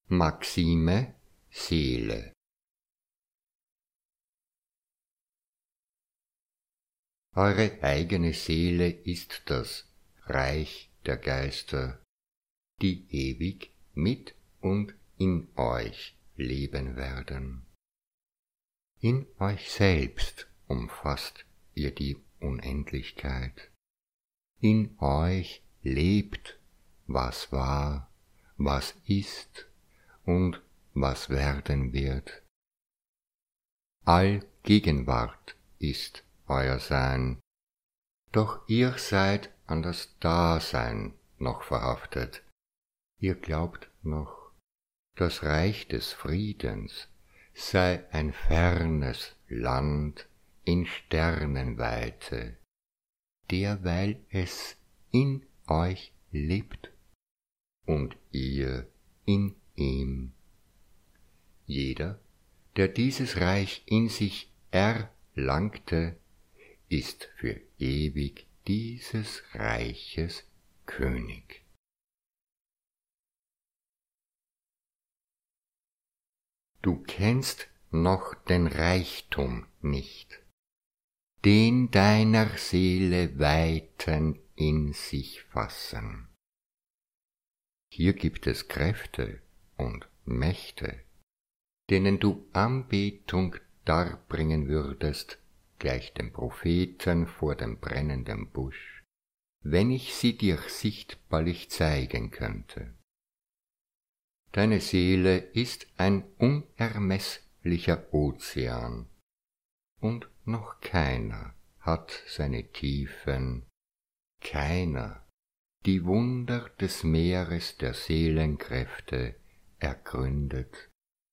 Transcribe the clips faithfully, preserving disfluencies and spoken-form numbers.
Maxime Seele. Eure eigene Seele ist das Reich der Geister, die ewig mit und in euch leben werden. In euch selbst umfasst ihr die Unendlichkeit. In euch lebt, was war, was ist und was werden wird. Allgegenwart ist euer Sein, doch ihr seid an das Dasein noch verhaftet. Ihr glaubt noch, das Reich des Friedens sei ein fernes Land in Sternenweite, derweil es in euch lebt und ihr in ihm. Jeder, der dieses Reich in sich erlangte, ist für ewig dieses Reiches König. Du kennst noch den Reichtum nicht, den deiner Seele Weiten in sich fassen. Hier gibt es Kräfte und Mächte, denen du Anbetung darbringen würdest, gleich dem Propheten vor dem brennenden Busch, wenn ich sie dir sichtbarlich zeigen könnte. Deine Seele ist ein unermeßlicher Ozean, und noch keiner hat seine Tiefen, keiner die Wunder des Meeres der Seelenkräfte ergründet.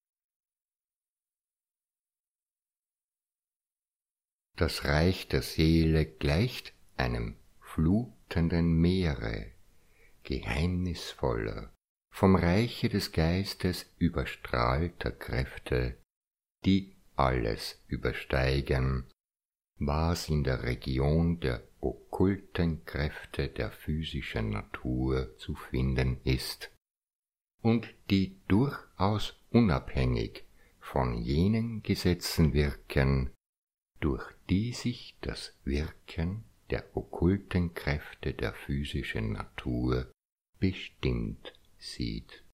Das Reich der Seele gleicht einem flutenden Meere, geheimnisvoller, vom Reiche des Geistes überstrahlter Kräfte, die alles übersteigen, was in der Region der okkulten Kräfte der physischen Natur zu finden ist, und die durchaus unabhängig von jenen Gesetzen wirken, durch die sich das Wirken der okkulten Kräfte der physischen Natur bestimmt sieht.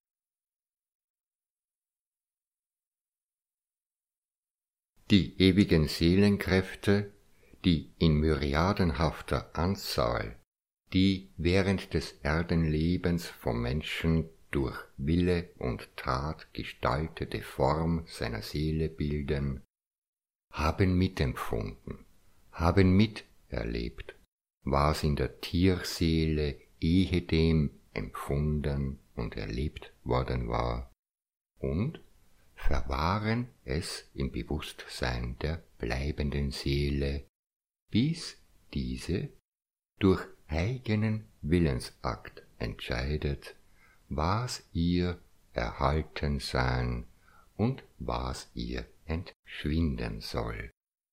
Die ewigen Seelenkräfte, die in myriadenhafter Anzahl die während des Erdenlebens vom Menschen durch Wille und Tat gestaltete Form seiner Seele bilden, haben mitempfunden, haben miterlebt, was in der Tierseele ehedem empfunden und erlebt worden war, und verwahren es im Bewusstsein der bleibenden Seele, bis diese durch eigenen Willensakt entscheidet, was ihr erhalten sein und was ihr entschwinden soll.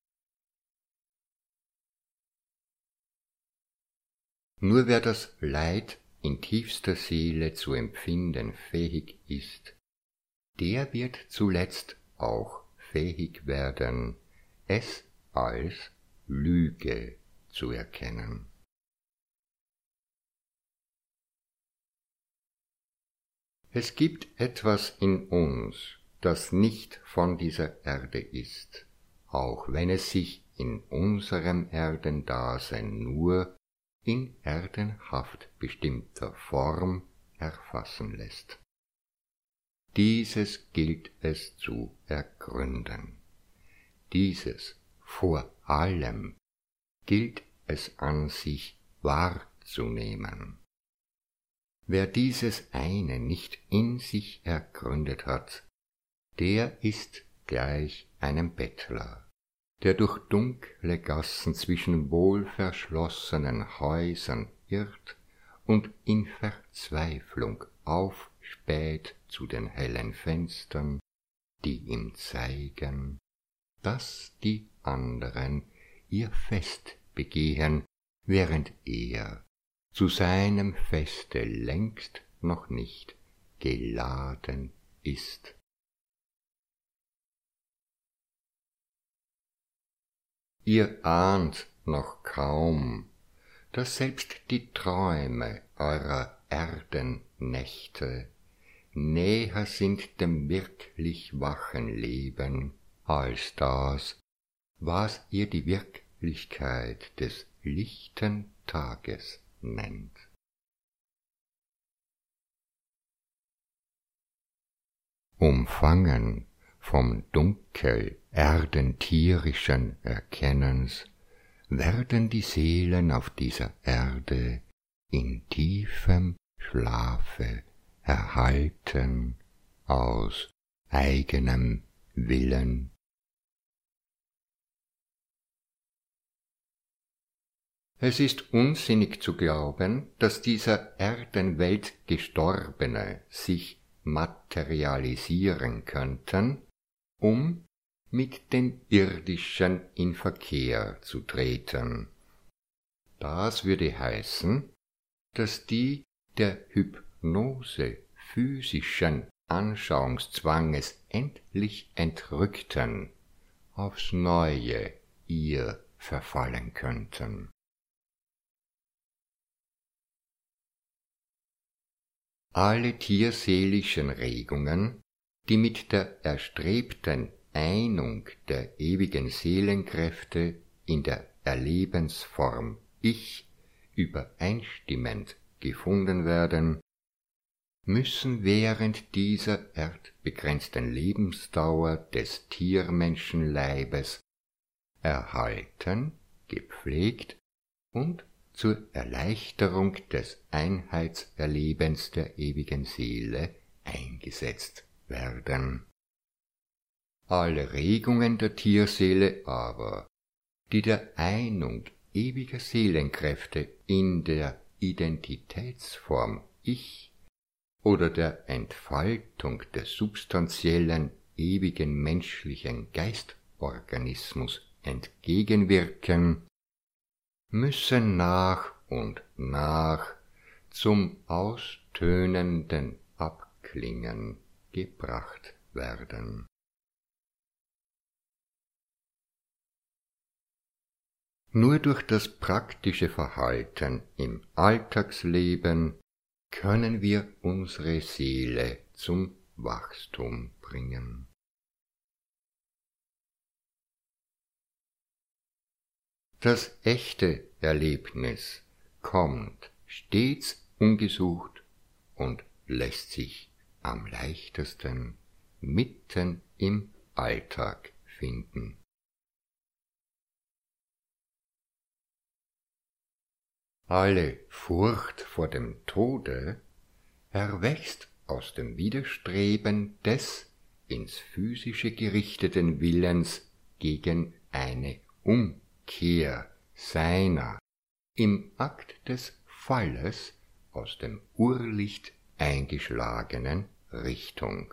Nur wer das Leid in tiefster Seele zu empfinden fähig ist, der wird zuletzt auch fähig werden, es als Lüge zu erkennen. Es gibt etwas in uns, das nicht von dieser Erde ist, auch wenn es sich in unserem Erdendasein nur in erdenhaft bestimmter Form erfassen lässt. Dieses gilt es zu ergründen. Dieses vor allem gilt es an sich wahrzunehmen. Wer dieses eine nicht in sich ergründet hat, der ist gleich einem Bettler, der durch dunkle Gassen zwischen wohlverschlossenen Häusern irrt und in Verzweiflung aufspäht zu den hellen Fenstern, die ihm zeigen, dass die anderen ihr Fest begehen, während er zu seinem Feste längst noch nicht geladen ist. Ihr ahnt noch kaum, dass selbst die Träume eurer Erdennächte näher sind dem wirklich wachen Leben als das, was ihr die Wirklichkeit des lichten Tages nennt. Umfangen vom Dunkel erdentierischen Erkennens werden die Seelen auf dieser Erde in tiefem Schlafe erhalten aus eigenem Willen. Es ist unsinnig zu glauben, dass dieser Erdenwelt Gestorbene sich materialisieren könnten, um mit den Irdischen in Verkehr zu treten. Das würde heißen, dass die der Hypnose physischen Anschauungszwanges endlich entrückten, aufs Neue ihr verfallen könnten. Alle tierseelischen Regungen, die mit der erstrebten Einung der ewigen Seelenkräfte in der Erlebensform Ich übereinstimmend gefunden werden, müssen während dieser erdbegrenzten Lebensdauer des Tiermenschenleibes erhalten, gepflegt und zur Erleichterung des Einheitserlebens der ewigen Seele eingesetzt werden. Alle Regungen der Tierseele aber, die der Einung ewiger Seelenkräfte in der Identitätsform Ich oder der Entfaltung des substanziellen ewigen menschlichen Geistorganismus entgegenwirken, müssen nach und nach zum austönenden Abklingen gebracht werden. Nur durch das praktische Verhalten im Alltagsleben können wir unsere Seele zum Wachstum bringen. Das echte Erlebnis kommt stets ungesucht und lässt sich am leichtesten mitten im Alltag finden. Alle Furcht vor dem Tode erwächst aus dem Widerstreben des ins Physische gerichteten Willens gegen eine Umkehr seiner im Akt des Falles aus dem Urlicht eingeschlagenen Richtung.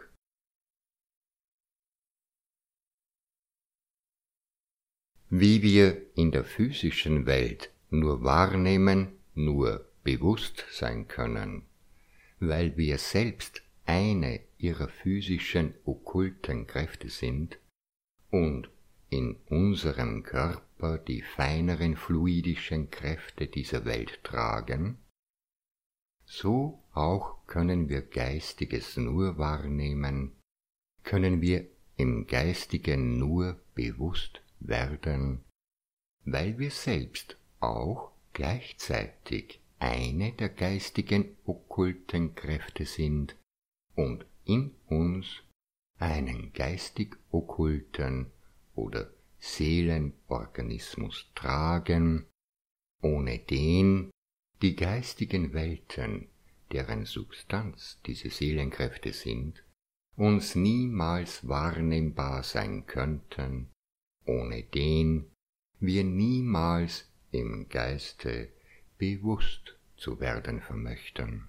Wie wir in der physischen Welt nur wahrnehmen, nur bewusst sein können, weil wir selbst eine ihrer physischen okkulten Kräfte sind und in unserem Körper die feineren fluidischen Kräfte dieser Welt tragen, so auch können wir Geistiges nur wahrnehmen, können wir im Geistigen nur bewusst werden, weil wir selbst auch gleichzeitig eine der geistigen okkulten Kräfte sind und in uns einen geistig okkulten oder Seelenorganismus tragen, ohne den die geistigen Welten, deren Substanz diese Seelenkräfte sind, uns niemals wahrnehmbar sein könnten, ohne den wir niemals im Geiste bewusst zu werden vermöchten.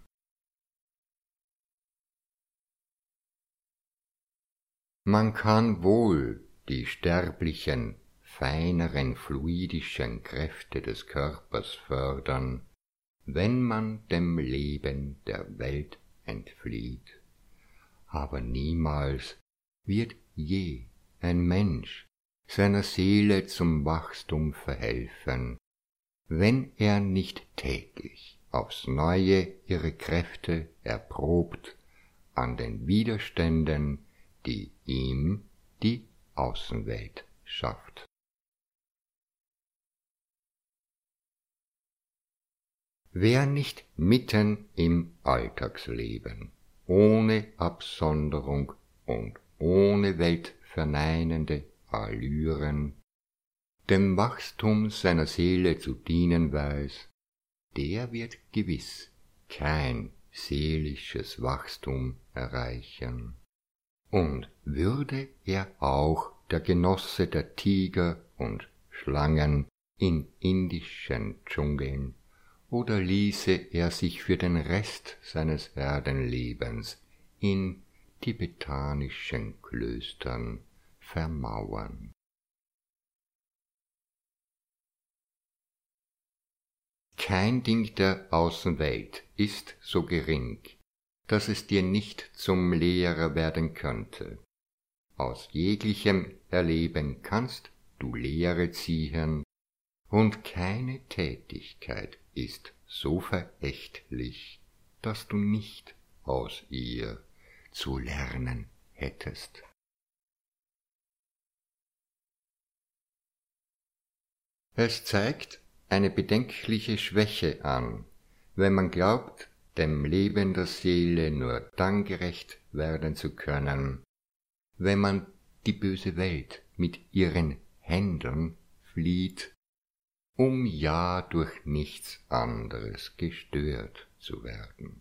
Man kann wohl die sterblichen, feineren fluidischen Kräfte des Körpers fördern, wenn man dem Leben der Welt entflieht, aber niemals wird je ein Mensch seiner Seele zum Wachstum verhelfen, wenn er nicht täglich aufs Neue ihre Kräfte erprobt an den Widerständen, die ihm die Außenwelt schafft. Wer nicht mitten im Alltagsleben, ohne Absonderung und ohne weltverneinende Allüren, dem Wachstum seiner Seele zu dienen weiß, der wird gewiss kein seelisches Wachstum erreichen. Und würde er auch der Genosse der Tiger und Schlangen in indischen Dschungeln, oder ließe er sich für den Rest seines Erdenlebens in tibetanischen Klöstern vermauern. Kein Ding der Außenwelt ist so gering, dass es dir nicht zum Lehrer werden könnte. Aus jeglichem Erleben kannst du Lehre ziehen, und keine Tätigkeit ist so verächtlich, dass du nicht aus ihr zu lernen hättest. Es zeigt eine bedenkliche Schwäche an, wenn man glaubt, dem Leben der Seele nur dann gerecht werden zu können, wenn man die böse Welt mit ihren Händen flieht, um ja durch nichts anderes gestört zu werden.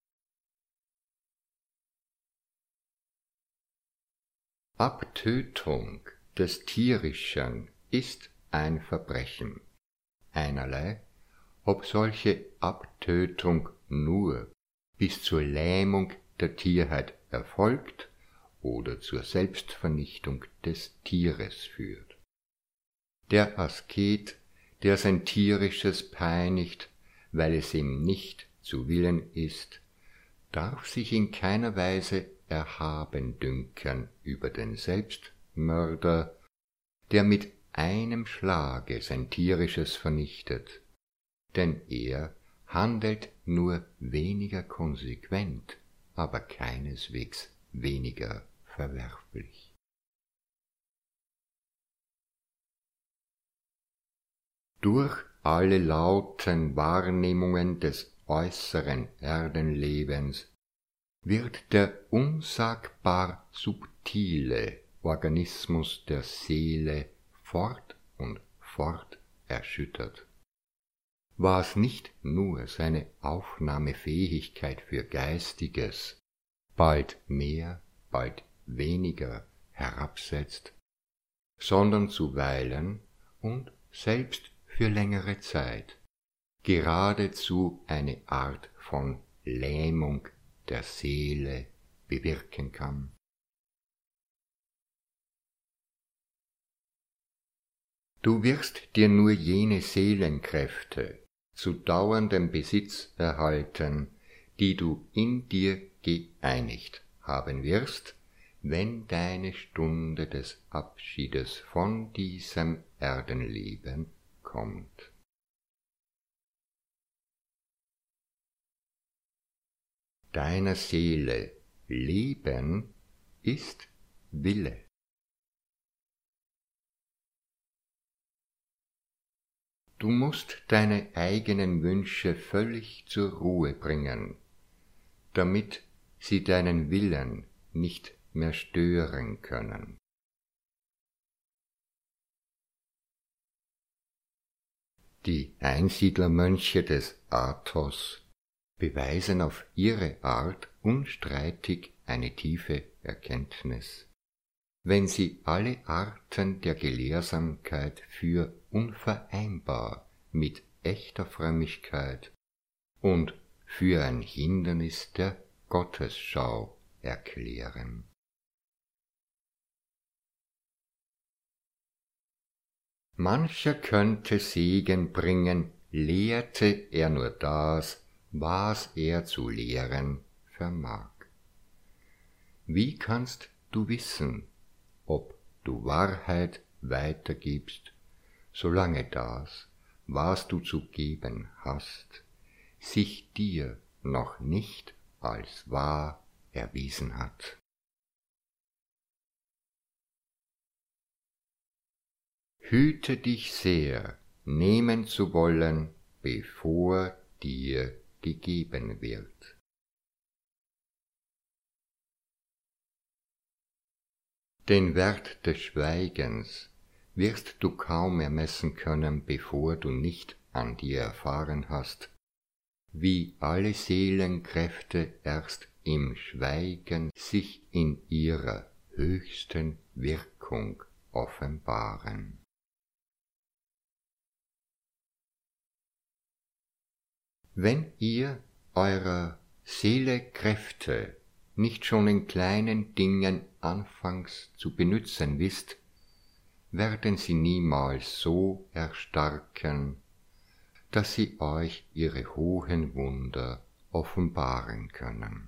Abtötung des Tierischen ist ein Verbrechen, einerlei, ob solche Abtötung nur bis zur Lähmung der Tierheit erfolgt oder zur Selbstvernichtung des Tieres führt. Der Asket, der sein Tierisches peinigt, weil es ihm nicht zu Willen ist, darf sich in keiner Weise erhaben dünken über den Selbstmörder, der mit einem Schlage sein Tierisches vernichtet, denn er handelt nur weniger konsequent, aber keineswegs weniger verwerflich. Durch alle lauten Wahrnehmungen des äußeren Erdenlebens wird der unsagbar subtile Organismus der Seele fort und fort erschüttert, was nicht nur seine Aufnahmefähigkeit für Geistiges bald mehr, bald weniger herabsetzt, sondern zuweilen und selbst für längere Zeit geradezu eine Art von Lähmung der Seele bewirken kann. Du wirst dir nur jene Seelenkräfte zu dauerndem Besitz erhalten, die du in dir geeinigt haben wirst, wenn deine Stunde des Abschiedes von diesem Erdenleben kommt. Deiner Seele Leben ist Wille. Du musst deine eigenen Wünsche völlig zur Ruhe bringen, damit sie deinen Willen nicht mehr stören können. Die Einsiedlermönche des Athos beweisen auf ihre Art unstreitig eine tiefe Erkenntnis, wenn sie alle Arten der Gelehrsamkeit für unvereinbar mit echter Frömmigkeit und für ein Hindernis der Gottesschau erklären. Mancher könnte Segen bringen, lehrte er nur das, was er zu lehren vermag. Wie kannst du wissen, ob du Wahrheit weitergibst, solange das, was du zu geben hast, sich dir noch nicht als wahr erwiesen hat? Hüte dich sehr, nehmen zu wollen, bevor dir gegeben wird. Den Wert des Schweigens wirst du kaum ermessen können, bevor du nicht an dir erfahren hast, wie alle Seelenkräfte erst im Schweigen sich in ihrer höchsten Wirkung offenbaren. Wenn ihr eurer Seele Kräfte nicht schon in kleinen Dingen anfangs zu benützen wisst, werden sie niemals so erstarken, dass sie euch ihre hohen Wunder offenbaren können.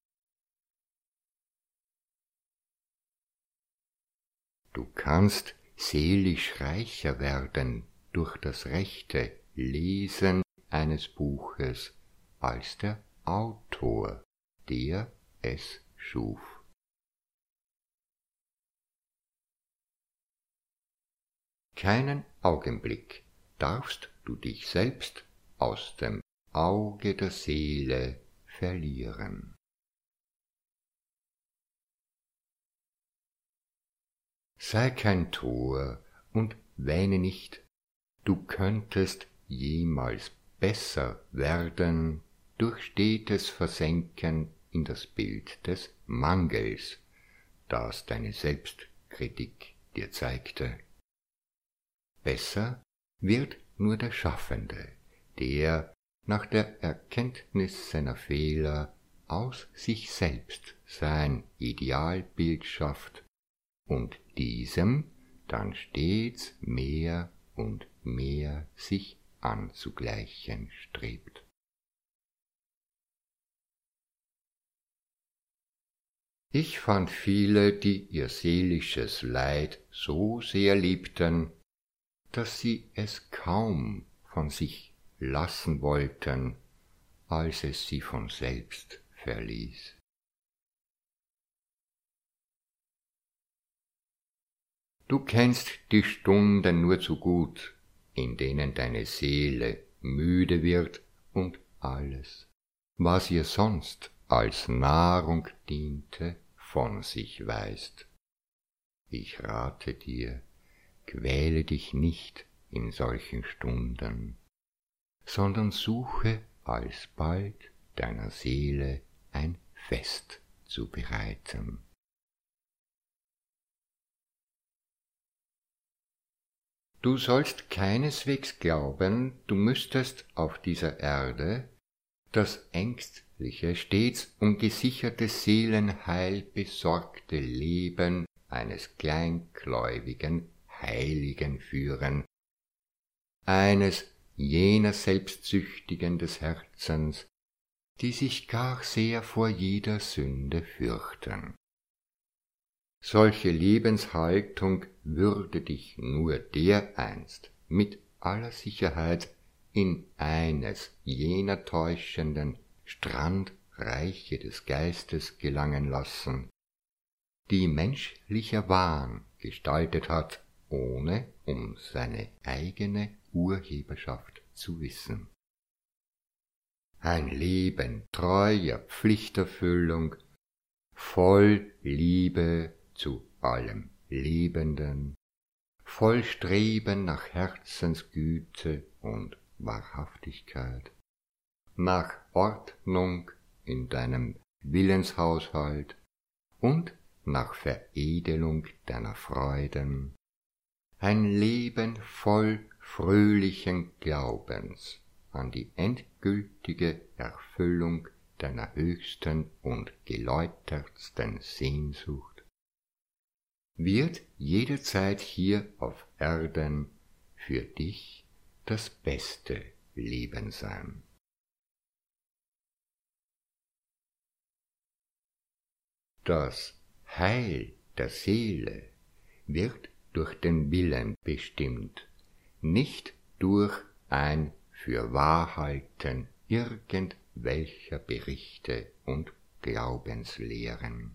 Du kannst seelisch reicher werden durch das rechte Lesen eines Buches als der Autor, der es schuf. Keinen Augenblick darfst du dich selbst aus dem Auge der Seele verlieren. Sei kein Tor und wähne nicht, du könntest jemals besser werden durch stetes Versenken in das Bild des Mangels, das deine Selbstkritik dir zeigte. Besser wird nur der Schaffende, der nach der Erkenntnis seiner Fehler aus sich selbst sein Idealbild schafft und diesem dann stets mehr und mehr sich anzugleichen strebt. Ich fand viele, die ihr seelisches Leid so sehr liebten, dass sie es kaum von sich lassen wollten, als es sie von selbst verließ. Du kennst die Stunden nur zu gut, in denen deine Seele müde wird und alles, was ihr sonst als Nahrung diente, von sich weist. Ich rate dir, quäle dich nicht in solchen Stunden, sondern suche alsbald deiner Seele ein Fest zu bereiten. Du sollst keineswegs glauben, du müsstest auf dieser Erde das ängstliche, stets um gesichertes Seelenheil besorgte Leben eines kleingläubigen Heiligen führen, eines jener Selbstsüchtigen des Herzens, die sich gar sehr vor jeder Sünde fürchten. Solche Lebenshaltung würde dich nur dereinst mit aller Sicherheit in eines jener täuschenden Strandreiche des Geistes gelangen lassen, die menschlicher Wahn gestaltet hat, ohne um seine eigene Urheberschaft zu wissen. Ein Leben treuer Pflichterfüllung, voll Liebe zu allem Lebenden, voll Streben nach Herzensgüte und Wahrhaftigkeit, nach Ordnung in deinem Willenshaushalt und nach Veredelung deiner Freuden, ein Leben voll fröhlichen Glaubens an die endgültige Erfüllung deiner höchsten und geläutertsten Sehnsucht, wird jederzeit hier auf Erden für dich das beste Leben sein. Das Heil der Seele wird durch den Willen bestimmt, nicht durch ein Fürwahrhalten irgendwelcher Berichte und Glaubenslehren.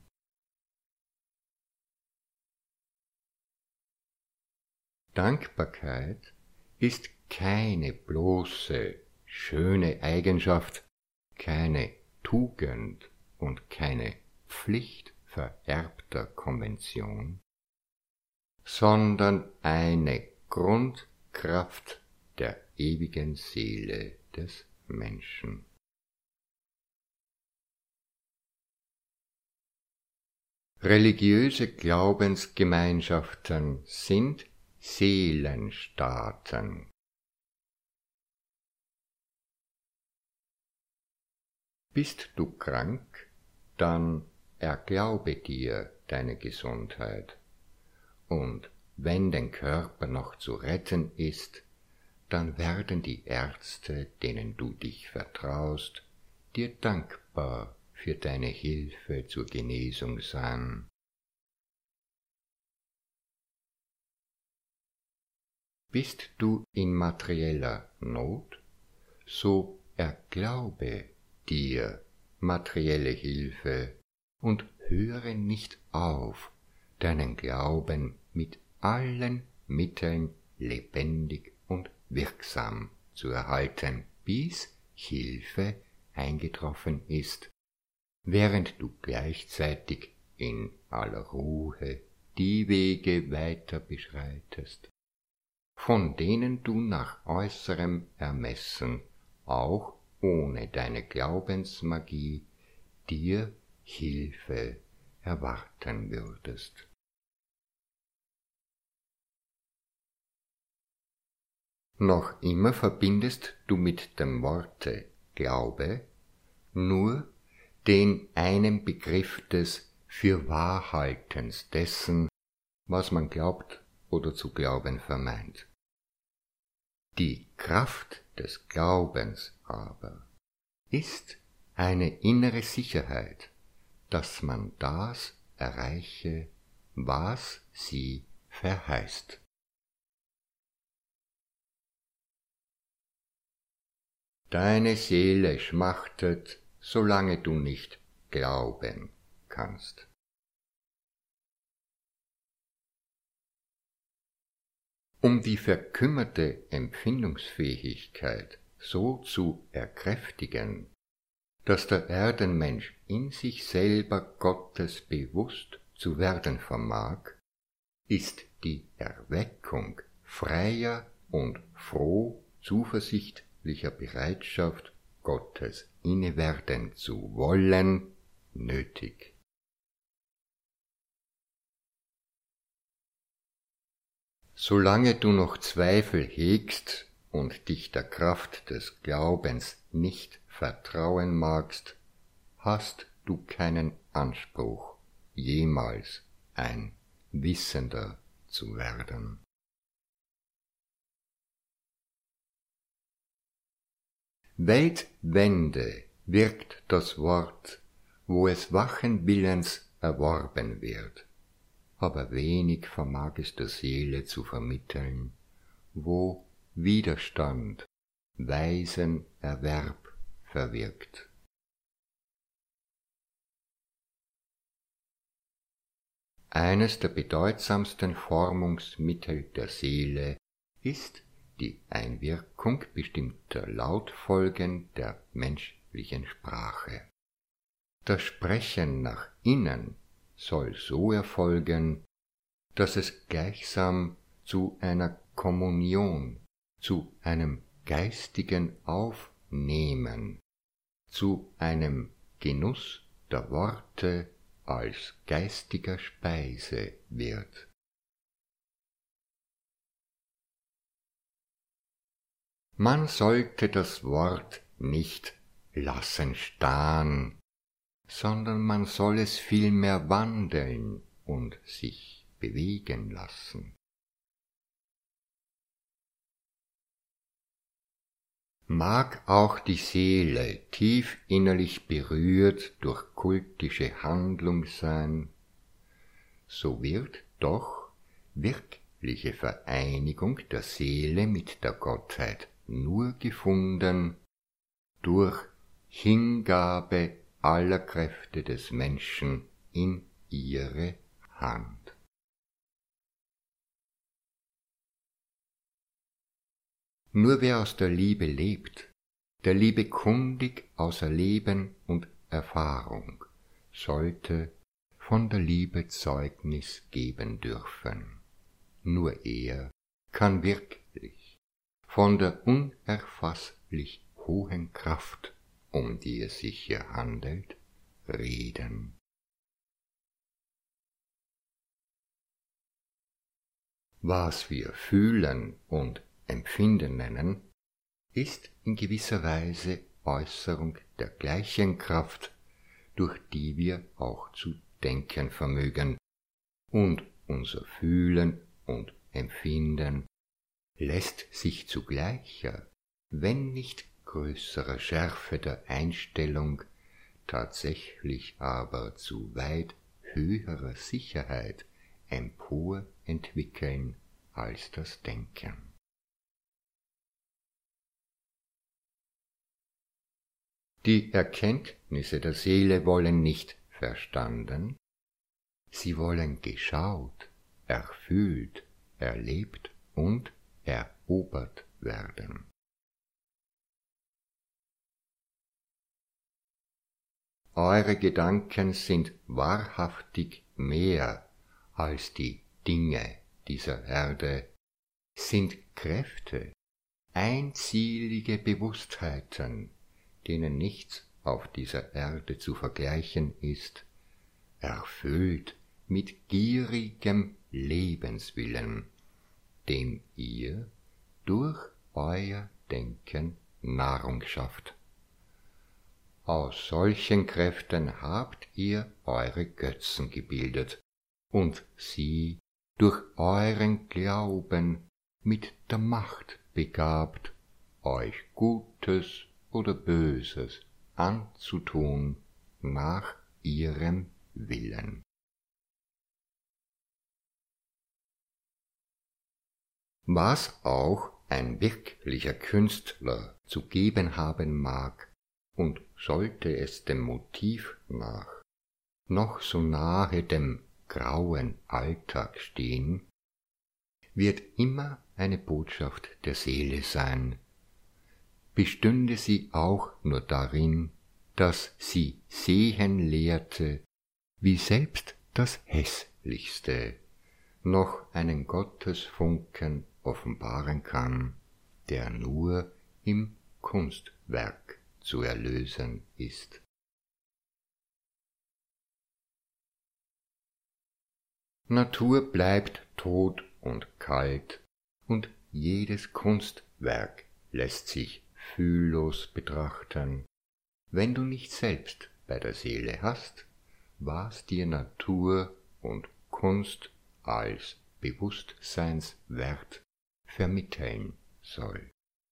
Dankbarkeit ist keine bloße, schöne Eigenschaft, keine Tugend und keine Pflicht vererbter Konvention, sondern eine Grundkraft der ewigen Seele des Menschen. Religiöse Glaubensgemeinschaften sind Seelenstaaten. Bist du krank, dann erglaube dir deine Gesundheit. Und wenn dein Körper noch zu retten ist, dann werden die Ärzte, denen du dich vertraust, dir dankbar für deine Hilfe zur Genesung sein. Bist du in materieller Not, so erglaube dir materielle Hilfe und höre nicht auf, deinen Glauben mit allen Mitteln lebendig und wirksam zu erhalten, bis Hilfe eingetroffen ist, während du gleichzeitig in aller Ruhe die Wege weiter beschreitest, von denen du nach äußerem Ermessen, auch ohne deine Glaubensmagie, dir Hilfe erwarten würdest. Noch immer verbindest du mit dem Worte Glaube nur den einen Begriff des Fürwahrhaltens dessen, was man glaubt oder zu glauben vermeint. Die Kraft des Glaubens aber ist eine innere Sicherheit, dass man das erreiche, was sie verheißt. Deine Seele schmachtet, solange du nicht glauben kannst. Um die verkümmerte Empfindungsfähigkeit so zu erkräftigen, dass der Erdenmensch in sich selber Gottes bewusst zu werden vermag, ist die Erweckung freier und froh zuversichtlicher Bereitschaft, Gottes innewerden zu wollen, nötig. Solange du noch Zweifel hegst und dich der Kraft des Glaubens nicht vertrauen magst, hast du keinen Anspruch, jemals ein Wissender zu werden. Weltwende wirkt das Wort, wo es wachen Willens erworben wird, aber wenig vermag es der Seele zu vermitteln, wo Widerstand weisen Erwerb verwirkt. Eines der bedeutsamsten Formungsmittel der Seele ist die Einwirkung bestimmter Lautfolgen der menschlichen Sprache. Das Sprechen nach innen soll so erfolgen, dass es gleichsam zu einer Kommunion, zu einem geistigen Aufnehmen, zu einem Genuss der Worte als geistiger Speise wird. Man sollte das Wort nicht lassen stehen, sondern man soll es vielmehr wandeln und sich bewegen lassen. Mag auch die Seele tief innerlich berührt durch kultische Handlung sein, so wird doch wirkliche Vereinigung der Seele mit der Gottheit nur gefunden durch Hingabe aller Kräfte des Menschen in ihre Hand. Nur wer aus der Liebe lebt, der Liebe kundig außer Leben und Erfahrung, sollte von der Liebe Zeugnis geben dürfen. Nur er kann wirklich von der unerfasslich hohen Kraft, um die es sich hier handelt, reden. Was wir fühlen und Empfinden nennen, ist in gewisser Weise Äußerung der gleichen Kraft, durch die wir auch zu denken vermögen, und unser Fühlen und Empfinden lässt sich zu gleicher, wenn nicht größerer Schärfe der Einstellung, tatsächlich aber zu weit höherer Sicherheit emporentwickeln als das Denken. Die Erkenntnisse der Seele wollen nicht verstanden, sie wollen geschaut, erfühlt, erlebt und erobert werden. Eure Gedanken sind wahrhaftig mehr als die Dinge dieser Erde, sind Kräfte, einzielige Bewusstheiten, denen nichts auf dieser Erde zu vergleichen ist, erfüllt mit gierigem Lebenswillen, dem ihr durch euer Denken Nahrung schafft. Aus solchen Kräften habt ihr eure Götzen gebildet und sie durch euren Glauben mit der Macht begabt, euch Gutes oder Böses anzutun nach ihrem Willen. Was auch ein wirklicher Künstler zu geben haben mag, und sollte es dem Motiv nach noch so nahe dem grauen Alltag stehen, wird immer eine Botschaft der Seele sein, bestünde sie auch nur darin, dass sie sehen lehrte, wie selbst das Hässlichste noch einen Gottesfunken offenbaren kann, der nur im Kunstwerk zu erlösen ist. Natur bleibt tot und kalt, und jedes Kunstwerk lässt sich fühllos betrachten, wenn du nicht selbst bei der Seele hast, was dir Natur und Kunst als Bewusstseinswert vermitteln soll.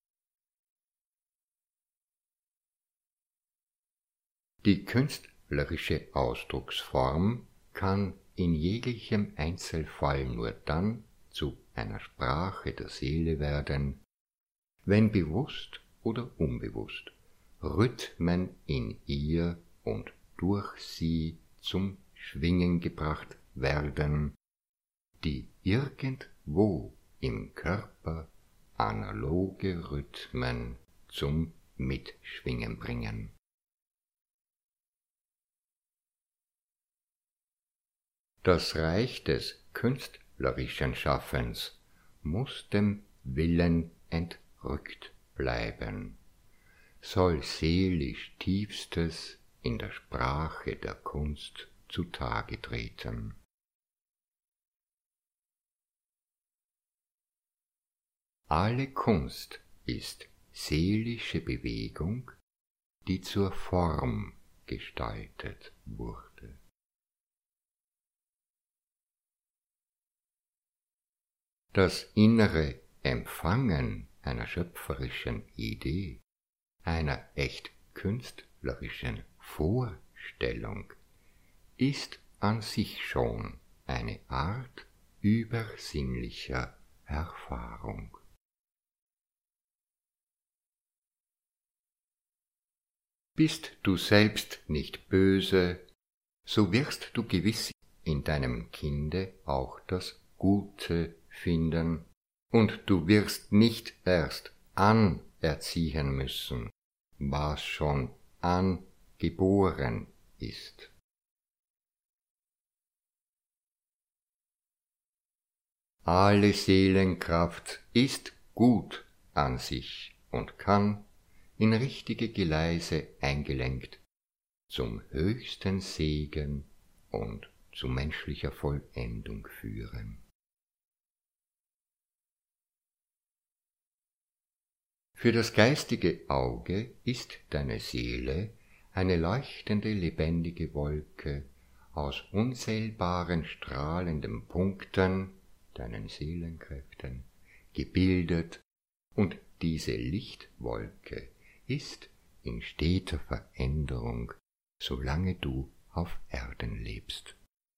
Die künstlerische Ausdrucksform kann in jeglichem Einzelfall nur dann zu einer Sprache der Seele werden, wenn bewusst oder unbewusst Rhythmen in ihr und durch sie zum Schwingen gebracht werden, die irgendwo im Körper analoge Rhythmen zum Mitschwingen bringen. Das Reich des künstlerischen Schaffens muss dem Willen entrückt bleiben, soll seelisch Tiefstes in der Sprache der Kunst zutage treten. Alle Kunst ist seelische Bewegung, die zur Form gestaltet wurde. Das innere Empfangen einer schöpferischen Idee einer echt künstlerischen Vorstellung ist an sich schon eine Art übersinnlicher Erfahrung. Bist du selbst nicht böse, so wirst du gewiss in deinem Kinde auch das Gute finden, und du wirst nicht erst anerziehen müssen, was schon angeboren ist. Alle Seelenkraft ist gut an sich und kann, in richtige Geleise eingelenkt, zum höchsten Segen und zu menschlicher Vollendung führen. Für das geistige Auge ist deine Seele eine leuchtende, lebendige Wolke aus unzählbaren strahlenden Punkten, deinen Seelenkräften, gebildet, und diese Lichtwolke ist in steter Veränderung, solange du auf Erden lebst.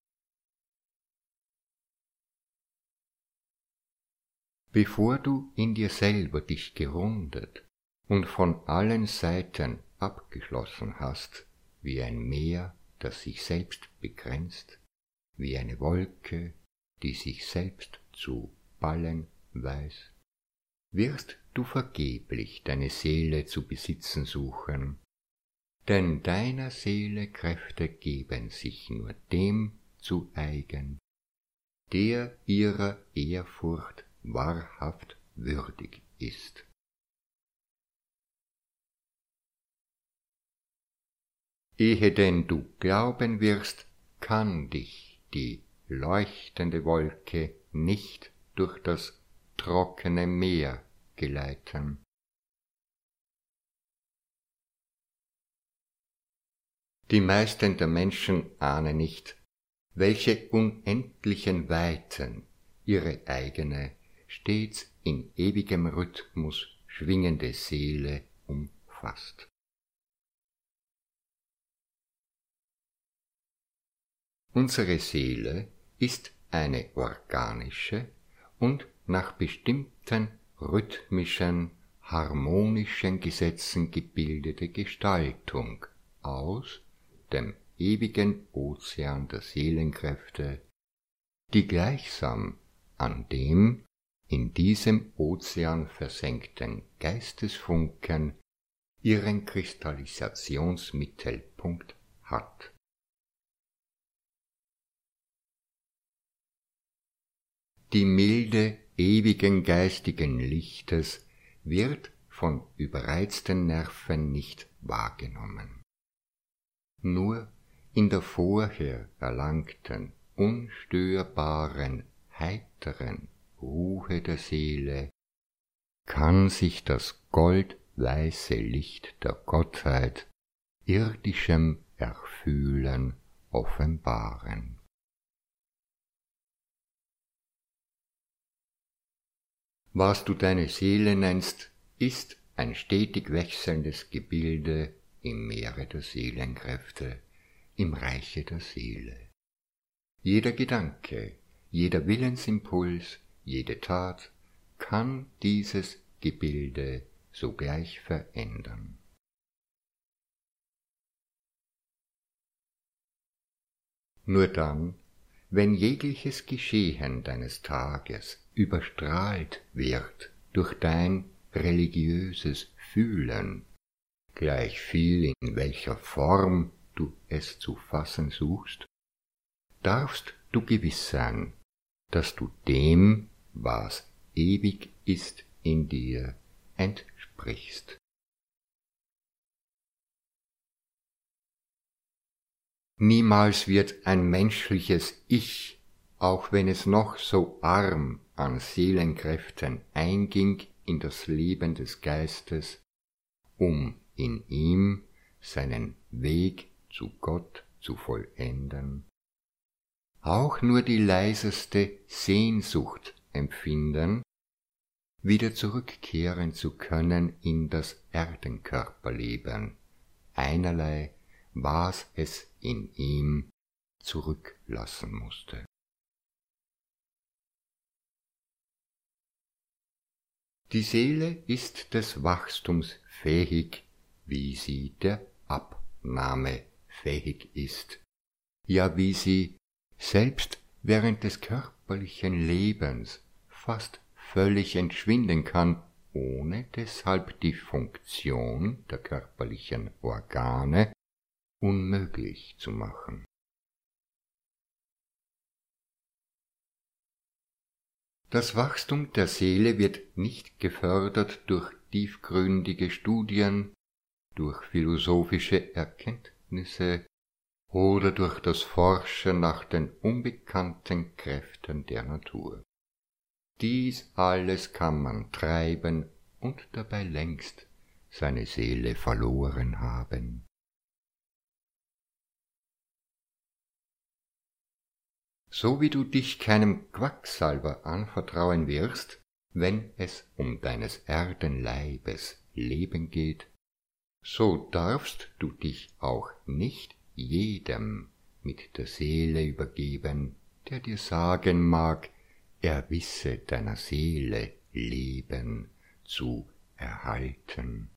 Bevor du in dir selber dich gerundet und von allen Seiten abgeschlossen hast, wie ein Meer, das sich selbst begrenzt, wie eine Wolke, die sich selbst zu ballen weiß, wirst du vergeblich deine Seele zu besitzen suchen, denn deiner Seele Kräfte geben sich nur dem zu eigen, der ihrer Ehrfurcht wahrhaft würdig ist. Ehe denn du glauben wirst, kann dich die leuchtende Wolke nicht durch das trockene Meer geleiten. Die meisten der Menschen ahnen nicht, welche unendlichen Weiten ihre eigene, stets in ewigem Rhythmus schwingende Seele umfasst. Unsere Seele ist eine organische und nach bestimmten rhythmischen, harmonischen Gesetzen gebildete Gestaltung aus dem ewigen Ozean der Seelenkräfte, die gleichsam an dem in diesem Ozean versenkten Geistesfunken ihren Kristallisationsmittelpunkt hat. Die Milde ewigen geistigen Lichtes wird von überreizten Nerven nicht wahrgenommen. Nur in der vorher erlangten, unstörbaren, heiteren Ruhe der Seele kann sich das goldweiße Licht der Gottheit irdischem Erfühlen offenbaren. Was du deine Seele nennst, ist ein stetig wechselndes Gebilde im Meere der Seelenkräfte, im Reiche der Seele. Jeder Gedanke, jeder Willensimpuls, jede Tat kann dieses Gebilde sogleich verändern. Nur dann, wenn jegliches Geschehen deines Tages überstrahlt wird durch dein religiöses Fühlen, gleichviel in welcher Form du es zu fassen suchst, darfst du gewiss sein, dass du dem, was ewig ist in dir, entsprichst. Niemals wird ein menschliches Ich, auch wenn es noch so arm an Seelenkräften einging in das Leben des Geistes, um in ihm seinen Weg zu Gott zu vollenden, auch nur die leiseste Sehnsucht empfinden, wieder zurückkehren zu können in das Erdenkörperleben, einerlei, was es in ihm zurücklassen musste. Die Seele ist des Wachstums fähig, wie sie der Abnahme fähig ist, ja wie sie selbst während des körperlichen Lebens fast völlig entschwinden kann, ohne deshalb die Funktion der körperlichen Organe unmöglich zu machen. Das Wachstum der Seele wird nicht gefördert durch tiefgründige Studien, durch philosophische Erkenntnisse oder durch das Forschen nach den unbekannten Kräften der Natur. Dies alles kann man treiben und dabei längst seine Seele verloren haben. So wie du dich keinem Quacksalber anvertrauen wirst, wenn es um deines Erdenleibes Leben geht, so darfst du dich auch nicht jedem mit der Seele übergeben, der dir sagen mag, er wisse deiner Seele Leben zu erhalten.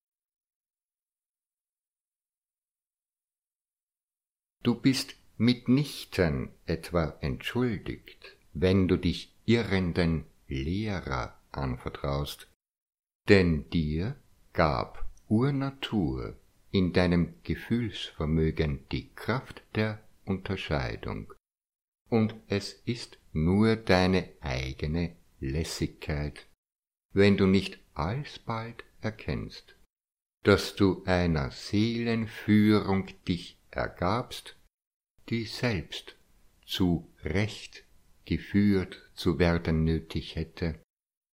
Du bist mitnichten etwa entschuldigt, wenn du dich irrenden Lehrer anvertraust, denn dir gab Urnatur in deinem Gefühlsvermögen die Kraft der Unterscheidung, und es ist nur deine eigene Lässigkeit, wenn du nicht alsbald erkennst, dass du einer Seelenführung dich ergabst, die selbst zu Recht geführt zu werden nötig hätte.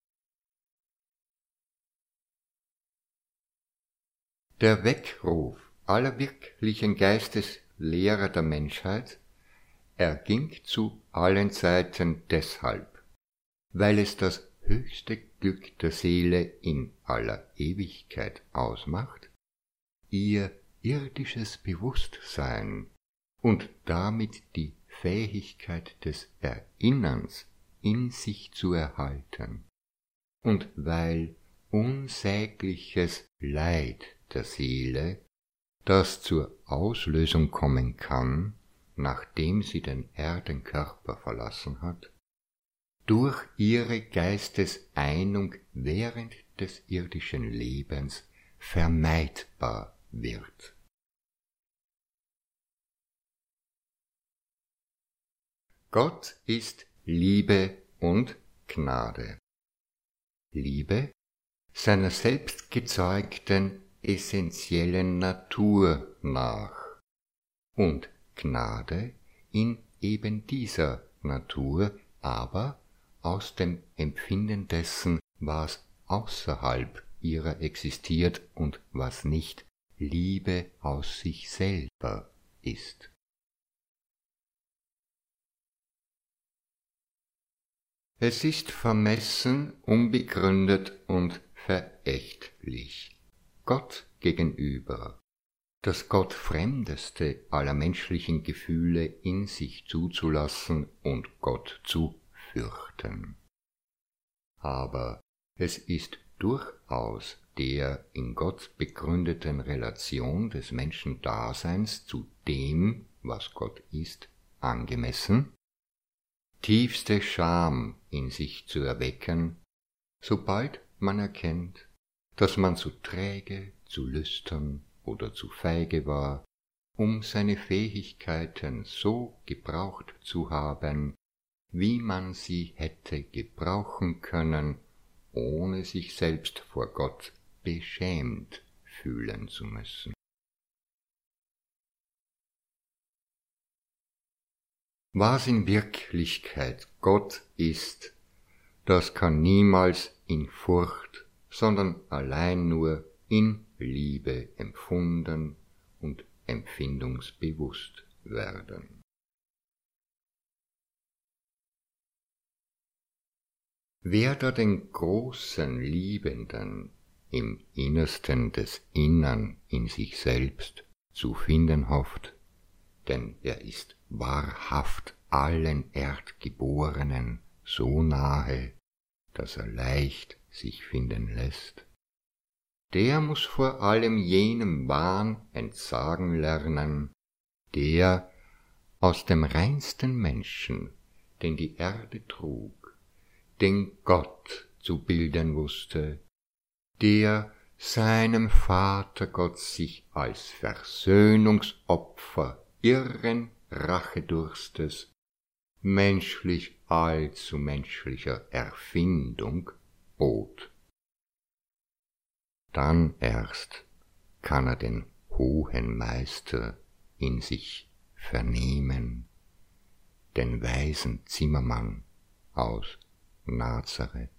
Der Weckruf aller wirklichen Geisteslehrer der Menschheit erging zu allen Zeiten deshalb, weil es das höchste Glück der Seele in aller Ewigkeit ausmacht, ihr irdisches Bewusstsein und damit die Fähigkeit des Erinnerns in sich zu erhalten, und weil unsägliches Leid der Seele, das zur Auslösung kommen kann, nachdem sie den Erdenkörper verlassen hat, durch ihre Geisteseinung während des irdischen Lebens vermeidbar wird. Gott ist Liebe und Gnade. Liebe seiner selbst gezeugten essentiellen Natur nach und Gnade in eben dieser Natur, aber aus dem Empfinden dessen, was außerhalb ihrer existiert und was nicht Liebe aus sich selber ist. Es ist vermessen, unbegründet und verächtlich Gott gegenüber das gottfremdeste aller menschlichen Gefühle in sich zuzulassen und Gott zu fürchten. Aber es ist durchaus der in Gott begründeten Relation des Menschendaseins zu dem, was Gott ist, angemessen, tiefste Scham in sich zu erwecken, sobald man erkennt, dass man zu träge, zu lüstern oder zu feige war, um seine Fähigkeiten so gebraucht zu haben, wie man sie hätte gebrauchen können, ohne sich selbst vor Gott beschämt fühlen zu müssen. Was in Wirklichkeit Gott ist, das kann niemals in Furcht, sondern allein nur in Liebe empfunden und empfindungsbewusst werden. Wer da den großen Liebenden im Innersten des Innern in sich selbst zu finden hofft, denn er ist wahrhaft allen Erdgeborenen so nahe, dass er leicht sich finden lässt, der muß vor allem jenem Wahn entsagen lernen, der aus dem reinsten Menschen, den die Erde trug, den Gott zu bilden wußte, der seinem Vatergott sich als Versöhnungsopfer irren Rachedurstes, menschlich allzu menschlicher Erfindung bot. Dann erst kann er den hohen Meister in sich vernehmen, den weisen Zimmermann aus Nazareth.